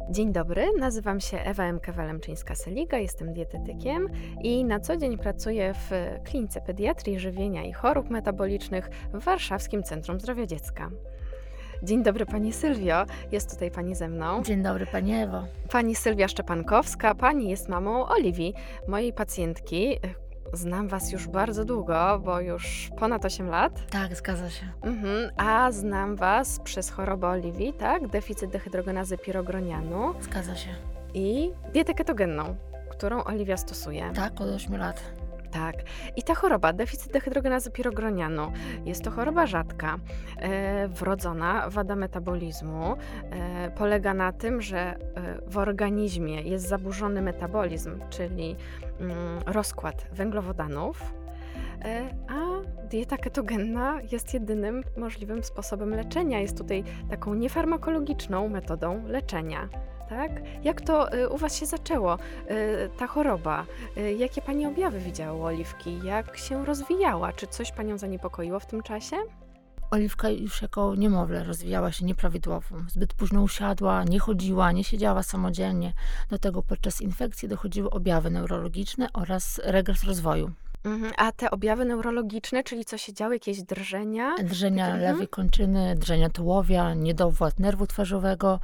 Dzień dobry, nazywam się Ewa M. Kewalemczyńska-Seliga, jestem dietetykiem i na co dzień pracuję w Klinice Pediatrii, Żywienia i Chorób Metabolicznych w Warszawskim Centrum Zdrowia Dziecka. Dzień dobry Pani Sylwio, jest tutaj Pani ze mną. Dzień dobry Pani Ewo. Pani Sylwia Szczepankowska, Pani jest mamą Oliwii, mojej pacjentki. Znam Was już bardzo długo, bo już ponad 8 lat. Tak, zgadza się. A znam Was przez chorobę Oliwii, tak? Deficyt dehydrogenazy pirogronianu Zgadza się. i dietę ketogenną, którą Oliwia stosuje. Tak, od 8 lat. Tak. I ta choroba, deficyt dehydrogenazy pirogronianu, jest to choroba rzadka, wrodzona wada metabolizmu. Polega na tym, że w organizmie jest zaburzony metabolizm, czyli rozkład węglowodanów, a dieta ketogenna jest jedynym możliwym sposobem leczenia. Jest tutaj taką niefarmakologiczną metodą leczenia. Tak? Jak to u Was się zaczęło, ta choroba? Jakie Pani objawy widziała u Oliwki? Jak się rozwijała? Czy coś Panią zaniepokoiło w tym czasie? Oliwka już jako niemowlę rozwijała się nieprawidłowo. Zbyt późno usiadła, nie chodziła, nie siedziała samodzielnie. Do tego podczas infekcji dochodziły objawy neurologiczne oraz regres rozwoju. A te objawy neurologiczne, czyli co się działo? Jakieś drżenia? Drżenia lewej kończyny, drżenia tułowia, niedowład nerwu twarzowego,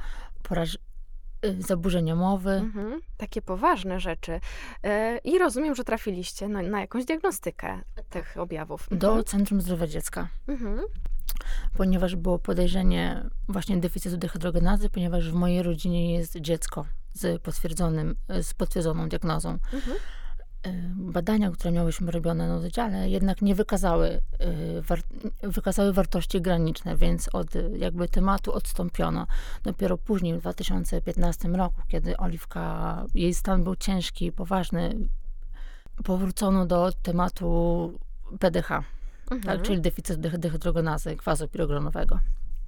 zaburzenia mowy. Takie poważne rzeczy. I rozumiem, że trafiliście na jakąś diagnostykę tych objawów. Do Centrum Zdrowia Dziecka. Ponieważ było podejrzenie właśnie deficytu dehydrogenazy, ponieważ w mojej rodzinie jest dziecko z potwierdzoną diagnozą. Badania, które miałyśmy robione na oddziale, jednak nie wykazały wartości graniczne, więc od jakby tematu odstąpiono. Dopiero później, w 2015 roku, kiedy Oliwka, jej stan był ciężki i poważny, powrócono do tematu PDH, tak, czyli deficyt dehydrogenazy kwasu pirogronowego.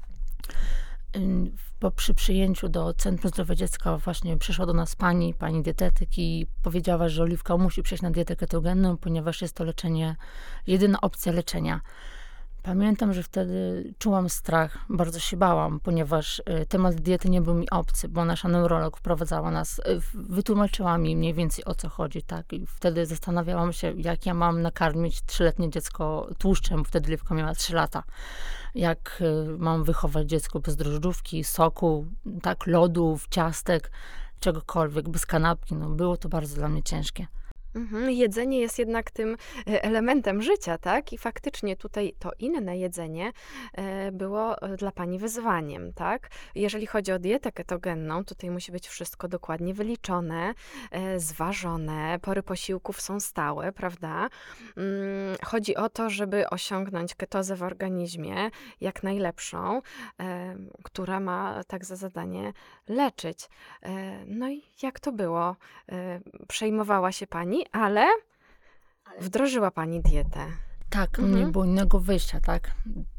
Przy przyjęciu do Centrum Zdrowia Dziecka właśnie przyszła do nas pani dietetyk i powiedziała, że Oliwka musi przejść na dietę ketogenną, ponieważ jest to jedyna opcja leczenia. Pamiętam, że wtedy czułam strach, bardzo się bałam, ponieważ temat diety nie był mi obcy, bo nasza neurolog wprowadzała nas, wytłumaczyła mi mniej więcej o co chodzi, tak? I wtedy zastanawiałam się, jak ja mam nakarmić 3-letnie dziecko tłuszczem, bo wtedy Oliwka miała 3 lata. Jak mam wychować dziecko bez drożdżówki, soku, tak, lodów, ciastek, czegokolwiek, bez kanapki. No, było to bardzo dla mnie ciężkie. Jedzenie jest jednak tym elementem życia, tak? I faktycznie tutaj to inne jedzenie było dla Pani wyzwaniem, tak? Jeżeli chodzi o dietę ketogenną, tutaj musi być wszystko dokładnie wyliczone, zważone, pory posiłków są stałe, prawda? Chodzi o to, żeby osiągnąć ketozę w organizmie jak najlepszą, która ma tak za zadanie leczyć. No i jak to było? Przejmowała się Pani, ale wdrożyła Pani dietę. Tak, nie było innego wyjścia, tak?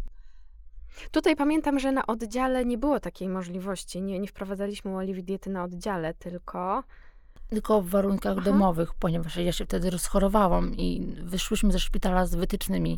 Tutaj pamiętam, że na oddziale nie było takiej możliwości. Nie wprowadzaliśmy u Oliwii diety na oddziale, tylko w warunkach domowych, ponieważ ja się wtedy rozchorowałam i wyszłyśmy ze szpitala z wytycznymi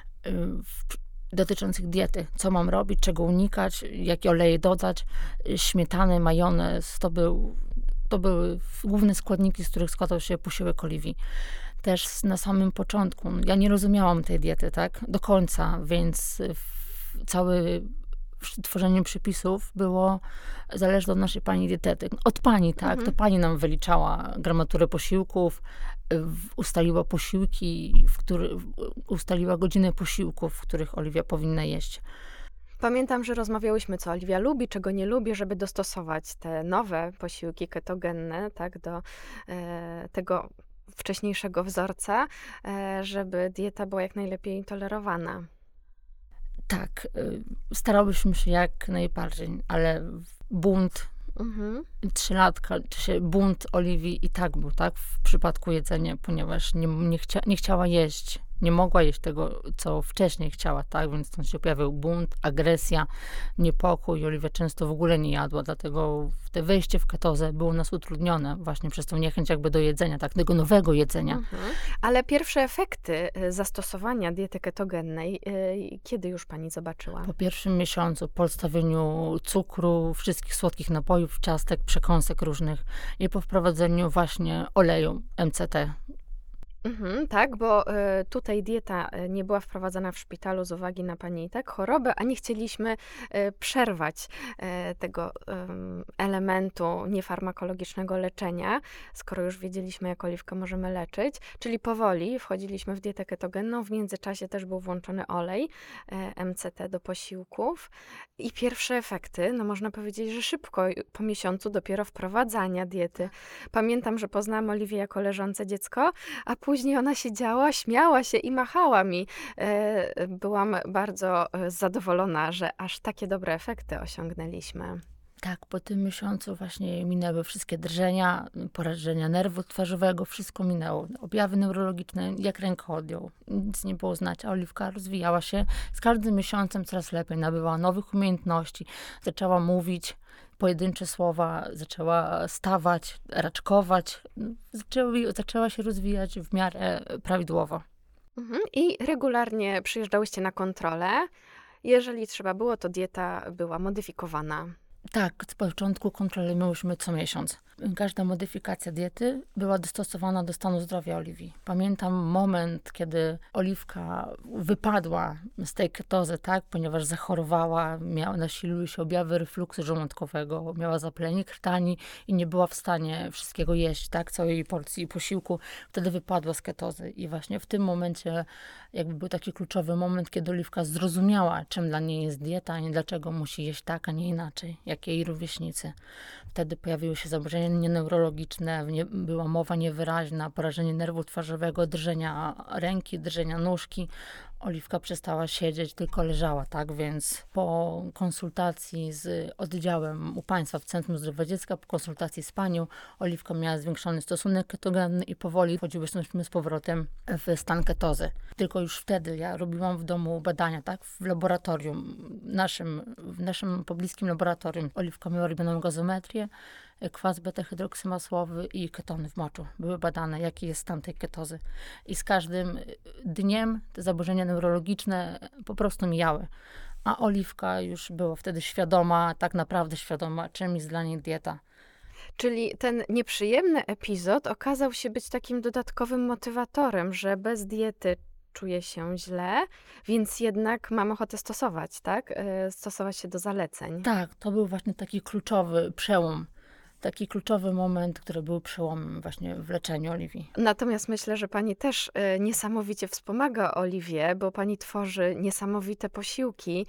dotyczących diety. Co mam robić, czego unikać, jakie oleje dodać, śmietany, majonez, to były główne składniki, z których składał się posiłek Oliwii. Też na samym początku, ja nie rozumiałam tej diety, tak, do końca, więc całe tworzenie przepisów było zależne od naszej pani dietetyk. Od pani, tak, to pani nam wyliczała gramaturę posiłków, ustaliła posiłki, ustaliła godzinę posiłków, w których Oliwia powinna jeść. Pamiętam, że rozmawiałyśmy, co Oliwia lubi, czego nie lubi, żeby dostosować te nowe posiłki ketogenne, tak, do tego wcześniejszego wzorca, żeby dieta była jak najlepiej tolerowana. Tak, starałyśmy się jak najbardziej, ale bunt 3-latka, czy bunt Oliwii i tak był, tak, w przypadku jedzenia, ponieważ nie chciała jeść. Nie mogła jeść tego, co wcześniej chciała, tak? Więc tam się pojawił bunt, agresja, niepokój. Oliwia często w ogóle nie jadła, dlatego te wejście w ketozę było nas utrudnione właśnie przez tą niechęć jakby do jedzenia, tak? Tego nowego jedzenia. Ale pierwsze efekty zastosowania diety ketogennej, kiedy już pani zobaczyła? Po pierwszym miesiącu, po odstawieniu cukru, wszystkich słodkich napojów, ciastek, przekąsek różnych i po wprowadzeniu właśnie oleju MCT. Tak, bo tutaj dieta nie była wprowadzana w szpitalu z uwagi na pani chorobę, a nie chcieliśmy przerwać tego elementu niefarmakologicznego leczenia, skoro już wiedzieliśmy, jak oliwkę możemy leczyć, czyli powoli wchodziliśmy w dietę ketogenną. W międzyczasie też był włączony olej MCT do posiłków i pierwsze efekty, no można powiedzieć, że szybko, po miesiącu dopiero wprowadzania diety. Pamiętam, że poznałam Oliwię jako leżące dziecko, a później ona siedziała, śmiała się i machała mi. Byłam bardzo zadowolona, że aż takie dobre efekty osiągnęliśmy. Tak, po tym miesiącu właśnie minęły wszystkie drżenia, porażenia nerwu twarzowego, wszystko minęło. Objawy neurologiczne jak ręka odjął. Nic nie było znać, a Oliwka rozwijała się z każdym miesiącem coraz lepiej, nabywała nowych umiejętności, zaczęła mówić pojedyncze słowa, zaczęła stawać, raczkować, zaczęła się rozwijać w miarę prawidłowo. I regularnie przyjeżdżałyście na kontrolę. Jeżeli trzeba było, to dieta była modyfikowana. Tak, z początku kontroli miałyśmy co miesiąc. Każda modyfikacja diety była dostosowana do stanu zdrowia Oliwii. Pamiętam moment, kiedy Oliwka wypadła z tej ketozy, tak, ponieważ zachorowała, nasiliły się objawy refluksu żołądkowego, miała zapalenie krtani i nie była w stanie wszystkiego jeść, tak, całej porcji posiłku. Wtedy wypadła z ketozy i właśnie w tym momencie jakby był taki kluczowy moment, kiedy Oliwka zrozumiała, czym dla niej jest dieta i dlaczego musi jeść tak, a nie inaczej, jak jej rówieśnicy. Wtedy pojawiły się zaburzenia neurologiczne, była mowa niewyraźna, porażenie nerwu twarzowego, drżenia ręki, drżenia nóżki. Oliwka przestała siedzieć, tylko leżała, tak? Więc po konsultacji z oddziałem u państwa w Centrum Zdrowia Dziecka, po konsultacji z panią, Oliwka miała zwiększony stosunek ketogenny i powoli wchodziłyśmy z powrotem w stan ketozy. Tylko już wtedy ja robiłam w domu badania, tak? W laboratorium, w naszym pobliskim laboratorium. Oliwka miała robioną gazometrię, kwas beta-hydroksymasłowy i ketony w moczu. Były badane, jaki jest stan tej ketozy. I z każdym dniem te zaburzenia neurologiczne po prostu mijały. A Oliwka już była wtedy świadoma, tak naprawdę świadoma, czym jest dla niej dieta. Czyli ten nieprzyjemny epizod okazał się być takim dodatkowym motywatorem, że bez diety czuję się źle, więc jednak mam ochotę stosować, tak? Stosować się do zaleceń. Tak, to był właśnie taki kluczowy przełom. Taki kluczowy moment, który był przełomem właśnie w leczeniu Oliwii. Natomiast myślę, że pani też niesamowicie wspomaga Oliwię, bo pani tworzy niesamowite posiłki,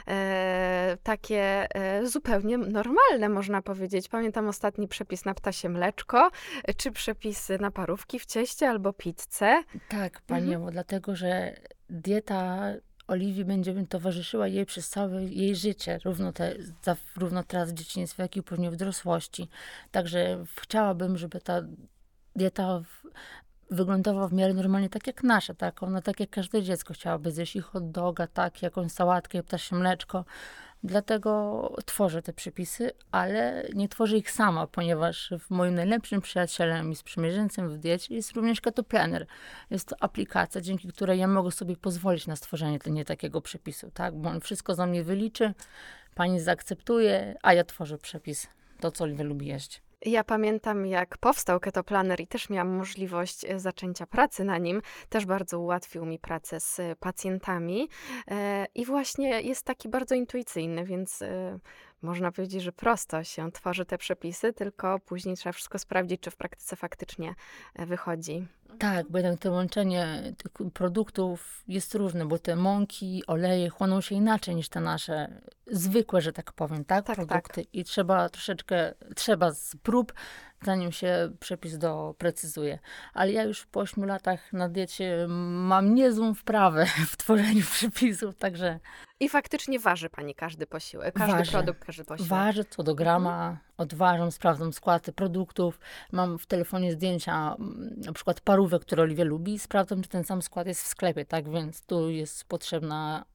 takie zupełnie normalne, można powiedzieć. Pamiętam ostatni przepis na ptasie mleczko, czy przepisy na parówki w cieście albo pizzę. Tak, pani Ewo, dlatego że dieta Oliwii będzie towarzyszyła jej przez całe jej życie, równo teraz w dzieciństwie, jak i później w dorosłości. Także chciałabym, żeby ta dieta wyglądała w miarę normalnie, tak jak nasza, tak? Ona tak jak każde dziecko chciałaby zjeść i hot doga, tak, jakąś sałatkę, ptasie mleczko. Dlatego tworzę te przepisy, ale nie tworzę ich sama, ponieważ moim najlepszym przyjacielem i sprzymierzeńcem w diecie jest również KetoPlanner. Jest to aplikacja, dzięki której ja mogę sobie pozwolić na stworzenie takiego przepisu, tak? Bo on wszystko za mnie wyliczy, pani zaakceptuje, a ja tworzę przepis, to co Oliwia lubi jeść. Ja pamiętam, jak powstał KetoPlanner i też miałam możliwość zaczęcia pracy na nim. Też bardzo ułatwił mi pracę z pacjentami i właśnie jest taki bardzo intuicyjny, więc można powiedzieć, że prosto się tworzy te przepisy, tylko później trzeba wszystko sprawdzić, czy w praktyce faktycznie wychodzi. Tak, bo jednak to łączenie tych produktów jest różne, bo te mąki, oleje chłoną się inaczej niż te nasze zwykłe, że tak powiem, tak? Produkty. Tak. I trzeba z prób, zanim się przepis doprecyzuje. Ale ja już po 8 latach na diecie mam niezłą wprawę w tworzeniu przepisów, także... I faktycznie waży pani każdy posiłek, każdy produkt, każdy posiłek. Waży co do grama, Odważam, sprawdzam skład produktów. Mam w telefonie zdjęcia na przykład parówek, które Oliwia lubi. Sprawdzam, czy ten sam skład jest w sklepie, tak? Więc tu jest potrzebna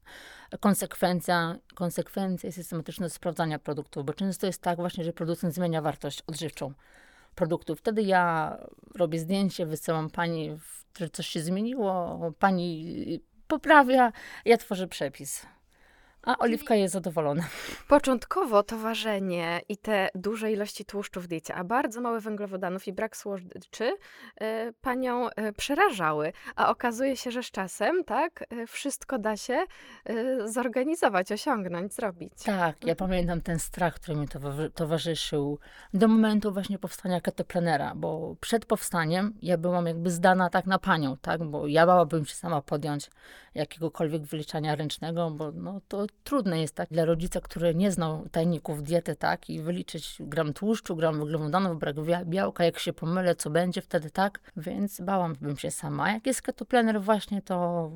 konsekwencja i systematyczne sprawdzania produktów, bo często jest tak właśnie, że producent zmienia wartość odżywczą produktu. Wtedy ja robię zdjęcie, wysyłam pani, że coś się zmieniło, pani poprawia, ja tworzę przepis. A Oliwka jest zadowolona. Początkowo to ważenie i te duże ilości tłuszczu w diecie, a bardzo małe węglowodanów i brak słodyczy panią przerażały. A okazuje się, że z czasem, tak, wszystko da się zorganizować, osiągnąć, zrobić. Tak, ja pamiętam ten strach, który mi towarzyszył do momentu właśnie powstania ketoplanera, bo przed powstaniem ja byłam jakby zdana tak na panią, tak, bo ja bałabym się sama podjąć jakiegokolwiek wyliczania ręcznego, bo no, to trudne jest tak dla rodzica, który nie znał tajników diety, tak, i wyliczyć gram tłuszczu, gram węglowodanów, brak białka, jak się pomylę, co będzie wtedy, tak, więc bałabym się sama. A jak jest ketoplaner właśnie, to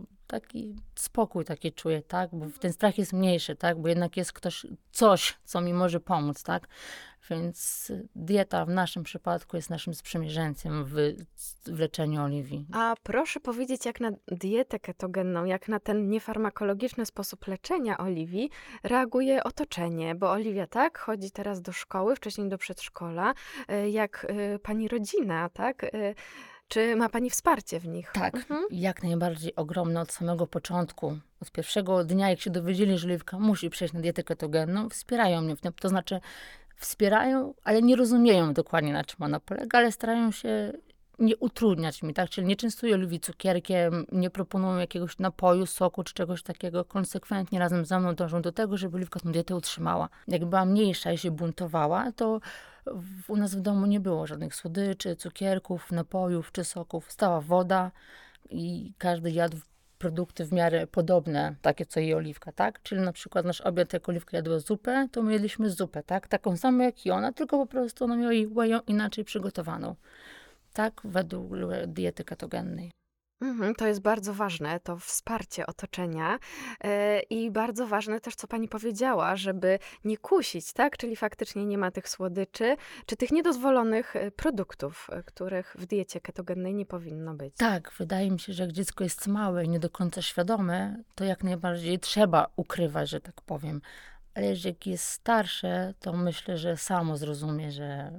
taki spokój taki czuję, tak, bo ten strach jest mniejszy, tak, bo jednak jest coś, co mi może pomóc, tak, więc dieta w naszym przypadku jest naszym sprzymierzeńcem w leczeniu Oliwii. A proszę powiedzieć, jak na dietę ketogenną, jak na ten niefarmakologiczny sposób leczenia Oliwii reaguje otoczenie, bo Oliwia, tak, chodzi teraz do szkoły, wcześniej do przedszkola, jak pani rodzina, tak, czy ma pani wsparcie w nich? Tak, jak najbardziej ogromne od samego początku. Od pierwszego dnia, jak się dowiedzieli, że Oliwka musi przejść na dietę ketogenną, wspierają mnie w tym. To znaczy wspierają, ale nie rozumieją dokładnie, na czym ona polega, ale starają się nie utrudniać mi, tak? Czyli nie częstują Oliwii cukierkiem, nie proponują jakiegoś napoju, soku czy czegoś takiego. Konsekwentnie razem ze mną dążą do tego, żeby Oliwka tę dietę utrzymała. Jak była mniejsza i się buntowała, to u nas w domu nie było żadnych słodyczy, cukierków, napojów czy soków. Stała woda i każdy jadł produkty w miarę podobne, takie co jej Oliwka, tak? Czyli na przykład nasz obiad, jak Oliwka jadła zupę, to my jedliśmy zupę, tak? Taką samą jak i ona, tylko po prostu ona miała ją inaczej przygotowaną. Tak, według diety ketogennej. To jest bardzo ważne, to wsparcie otoczenia i bardzo ważne też, co pani powiedziała, żeby nie kusić, tak? Czyli faktycznie nie ma tych słodyczy, czy tych niedozwolonych produktów, których w diecie ketogennej nie powinno być. Tak, wydaje mi się, że jak dziecko jest małe i nie do końca świadome, to jak najbardziej trzeba ukrywać, że tak powiem. Ale jeżeli jest starsze, to myślę, że samo zrozumie, że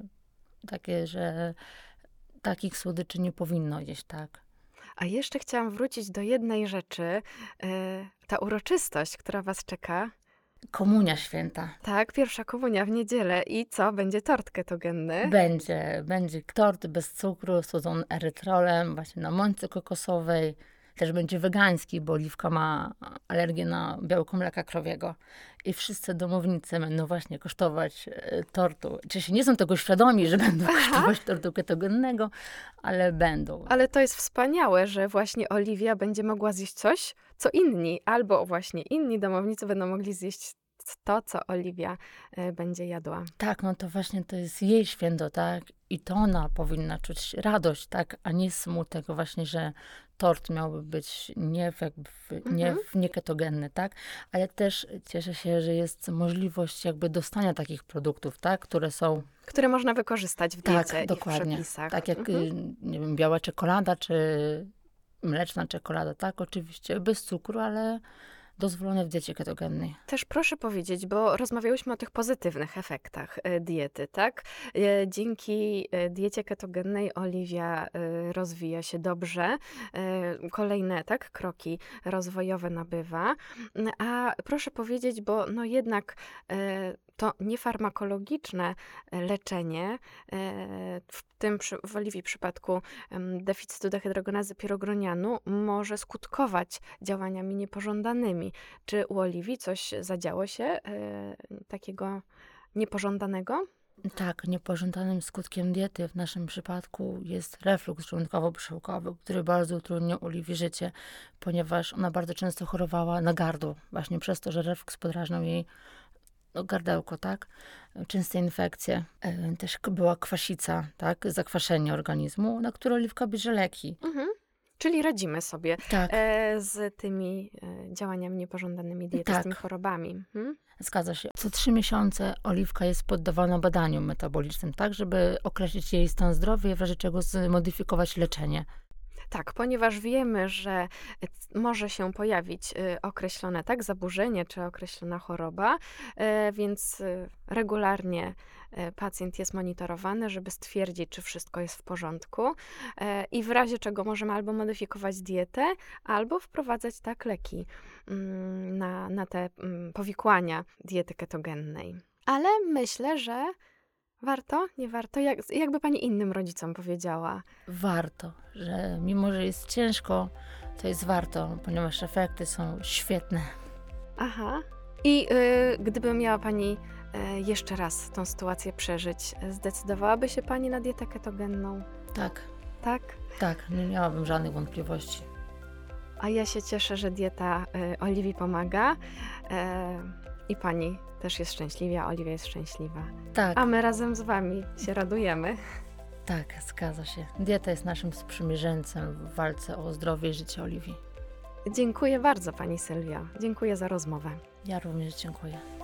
takich słodyczy nie powinno jeść, tak. A jeszcze chciałam wrócić do jednej rzeczy, ta uroczystość, która was czeka. Komunia święta. Tak, pierwsza komunia w niedzielę. I co? Będzie tort ketogenny? Będzie tort bez cukru, słodzony erytrolem, właśnie na mące kokosowej. Też będzie wegański, bo Oliwka ma alergię na białko mleka krowiego. I wszyscy domownicy będą właśnie kosztować tortu. Oczywiście nie są tego świadomi, że będą kosztować tortu ketogennego, ale będą. Ale to jest wspaniałe, że właśnie Oliwia będzie mogła zjeść coś, co inni, albo właśnie inni domownicy będą mogli zjeść to, co Oliwia będzie jadła. Tak, no to właśnie to jest jej święto, tak? I to ona powinna czuć radość, tak? A nie smutek właśnie, że tort miałby być nieketogenny, tak? Ale też cieszę się, że jest możliwość jakby dostania takich produktów, tak? Które można wykorzystać w diecie i w dokładnie. przepisach. Tak jak, nie wiem, biała czekolada, czy mleczna czekolada, tak? Oczywiście bez cukru, ale dozwolone w diecie ketogennej. Też proszę powiedzieć, bo rozmawiałyśmy o tych pozytywnych efektach diety, tak? Dzięki diecie ketogennej Oliwia rozwija się dobrze, kolejne, tak, kroki rozwojowe nabywa. A proszę powiedzieć, bo no jednak to niefarmakologiczne leczenie, w Oliwii przypadku deficytu dehydrogenazy pirogronianu, może skutkować działaniami niepożądanymi. Czy u Oliwii coś zadziało się takiego niepożądanego? Tak, niepożądanym skutkiem diety w naszym przypadku jest refluks żołądkowo-brzuchowy, który bardzo utrudnił Oliwii życie, ponieważ ona bardzo często chorowała na gardło, właśnie przez to, że refluks podrażniał jej gardełko, tak? Częste infekcje. Też była kwasica, tak? Zakwaszenie organizmu, na które Oliwka bierze leki. Czyli radzimy sobie Tak, z tymi działaniami niepożądanymi diety, z tymi tak, chorobami. Mhm. zgadza się. Co 3 miesiące oliwka jest poddawana badaniom metabolicznym, tak, żeby określić jej stan zdrowia i w razie czego zmodyfikować leczenie. Tak, ponieważ wiemy, że może się pojawić określone zaburzenie czy określona choroba, więc regularnie pacjent jest monitorowany, żeby stwierdzić, czy wszystko jest w porządku i w razie czego możemy albo modyfikować dietę, albo wprowadzać leki na te powikłania diety ketogennej. Ale myślę, że warto, nie warto? Jakby pani innym rodzicom powiedziała? Warto, że mimo, że jest ciężko, to jest warto, ponieważ efekty są świetne. Aha. I gdyby miała pani jeszcze raz tą sytuację przeżyć, zdecydowałaby się pani na dietę ketogenną? Tak, Tak? tak, nie miałabym żadnych wątpliwości. A ja się cieszę, że dieta Oliwii pomaga i pani też jest szczęśliwa, Oliwia jest szczęśliwa. Tak, A my razem z wami się radujemy. tak, zgadza się. Dieta jest naszym sprzymierzeńcem w walce o zdrowie i życie Oliwii. Dziękuję bardzo pani Sylwio. Dziękuję za rozmowę. Ja również dziękuję.